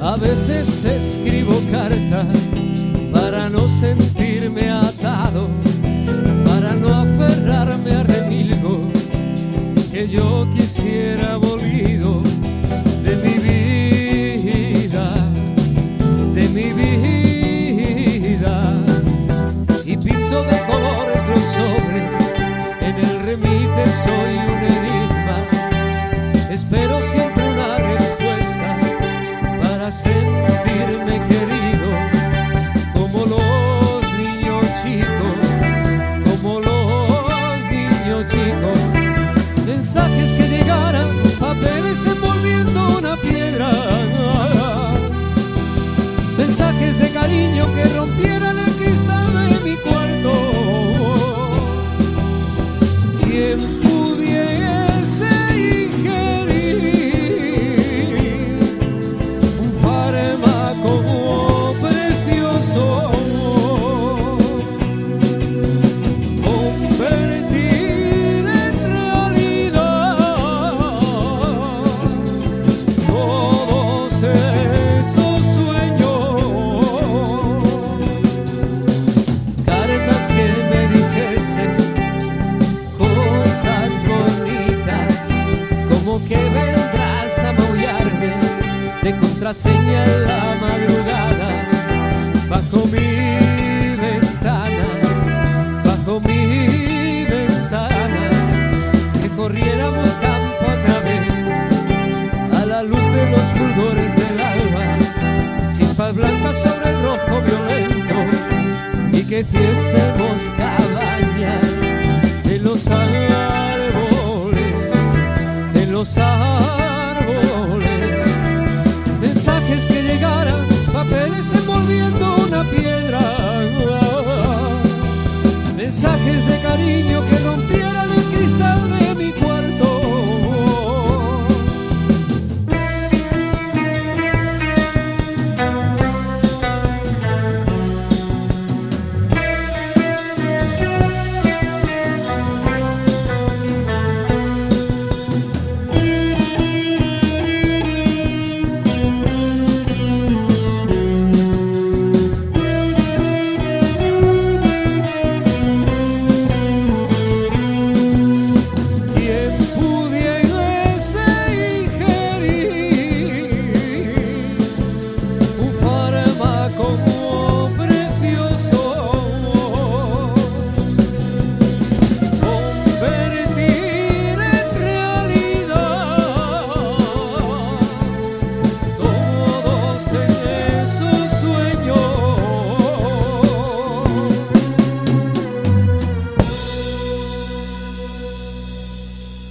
A veces escribo cartas para no sentirme atado, para no aferrarme a remilgos que yo quisiera abolido de mi vida, de mi vida. Y pinto de colores los sobres, en el remite soy un enigma. Espero siempre una respuesta para sentirme querido, como los niños chicos, como los niños chicos. Mensajes que llegaran, papeles envolviendo una piedra, mensajes de cariño que rompieran el cristal de mi cuarto. Quien pudiese ingerir un fármaco precioso, convertir en realidad todos esos sueños. Cartas que me dijesen cosas bonitas, como que vendrás a maullarme de contraseña en la madrugada, bajo mi ventana, bajo mi ventana, que corriéramos campo a través, a la luz de los fulgores del alba, chispas blancas sobre el rojo violento, y que hiciésemos cabaña en los altos